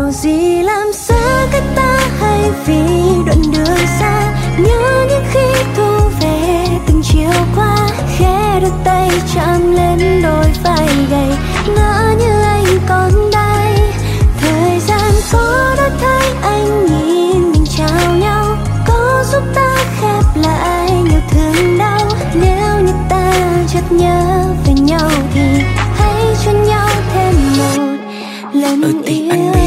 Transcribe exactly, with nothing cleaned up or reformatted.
điều gì làm xa cách ta, hay vì đoạn đường xa. Nhớ những khi thu về từng chiều qua, khẽ đưa tay chạm lên đôi vai gầy, ngỡ như anh còn đây. Thời gian có đã thấy anh nhìn mình chào nhau, có giúp ta khép lại nhiều thương đau. Nếu như ta chợt nhớ về nhau thì hãy cho nhau thêm một lần ừ, thì yêu. anh